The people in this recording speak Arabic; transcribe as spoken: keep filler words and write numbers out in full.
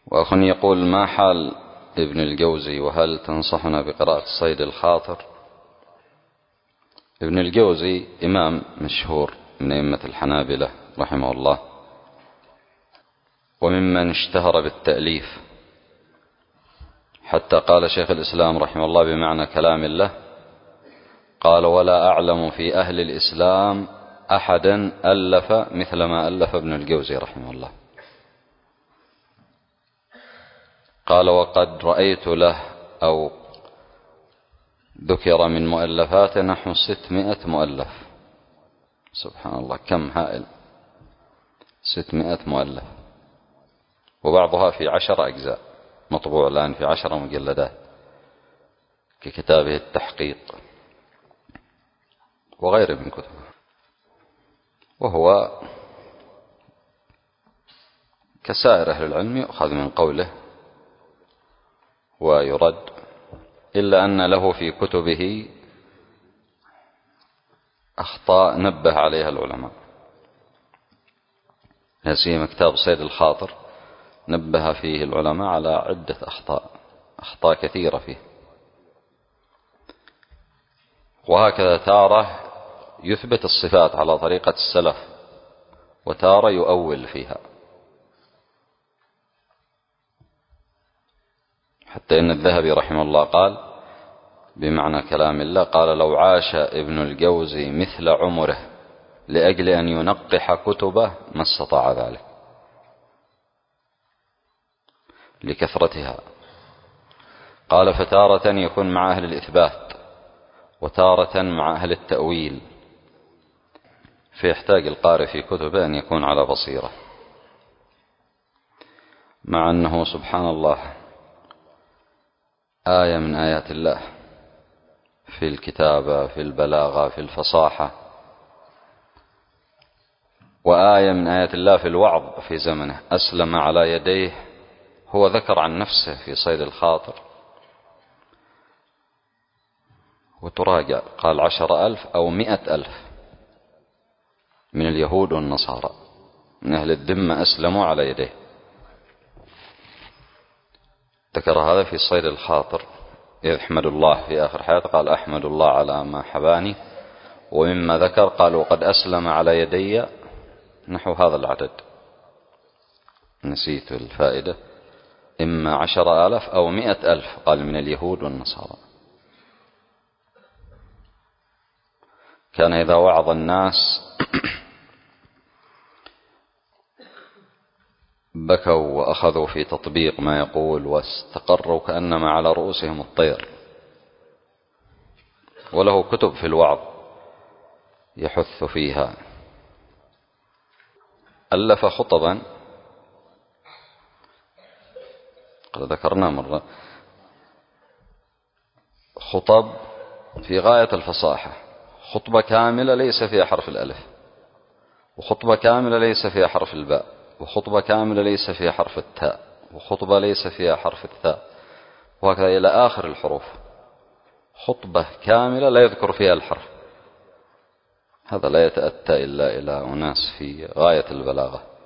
وأخ يقول: ما حال ابن الجوزي، وهل تنصحنا بقراءة صيد الخاطر؟ ابن الجوزي إمام مشهور من أئمة الحنابلة رحمه الله، وممن اشتهر بالتأليف، حتى قال شيخ الإسلام رحمه الله بمعنى كلام الله، قال: ولا أعلم في أهل الإسلام أحدا ألف مثل ما ألف ابن الجوزي رحمه الله. قال: وقد رأيت له أو ذكر من مؤلفاته نحو ستمائة مؤلف. سبحان الله، كم هائل! ستمائة مؤلف، وبعضها في عشر أجزاء، مطبوع الآن في عشر مجلدات، ككتابه التحقيق وغيره من كتبه. وهو كسائر أهل العلم يؤخذ من قوله ويرد، إلا أن له في كتبه أخطاء نبه عليها العلماء، لا سيما كتاب صيد الخاطر نبه فيه العلماء على عدة أخطاء أخطاء كثيرة فيه. وهكذا تارة يثبت الصفات على طريقة السلف، وتارة يؤول فيها، حتى إن الذهبي رحمه الله قال بمعنى كلام الله، قال: لو عاش ابن الجوزي مثل عمره لأجل أن ينقح كتبه ما استطاع ذلك لكثرتها. قال: فتارة يكون مع أهل الإثبات، وتارة مع أهل التأويل، فيحتاج القارئ في كتبه أن يكون على بصيرة، مع أنه سبحان الله آية من آيات الله في الكتابة، في البلاغة، في الفصاحة، وآية من آيات الله في الوعظ في زمنه، أسلم على يديه. هو ذكر عن نفسه في صيد الخاطر وتراجع، قال: عشر ألف أو مئة ألف من اليهود والنصارى من أهل الذمة أسلموا على يديه. ذكر هذا في صيد الخاطر، يحمد الله في آخر حياته، قال: أحمد الله على ما حباني. ومما ذكر قال: وقد أسلم على يدي نحو هذا العدد، نسيت الفائدة، إما عشر آلاف أو مئة ألف، قال من اليهود والنصارى. كان إذا وعظ الناس بكوا وأخذوا في تطبيق ما يقول، واستقروا كأنما على رؤوسهم الطير. وله كتب في الوعظ يحث فيها. ألف خطبا قد ذكرنا مرة، خطب في غاية الفصاحة، خطبة كاملة ليس فيها حرف الألف، وخطبة كاملة ليس فيها حرف الباء، وخطبة كاملة ليس فيها حرف التاء، وخطبة ليس فيها حرف الثاء، وهكذا إلى آخر الحروف. خطبة كاملة لا يذكر فيها الحرف. هذا لا يتأتى إلا إلى أناس في غاية البلاغة.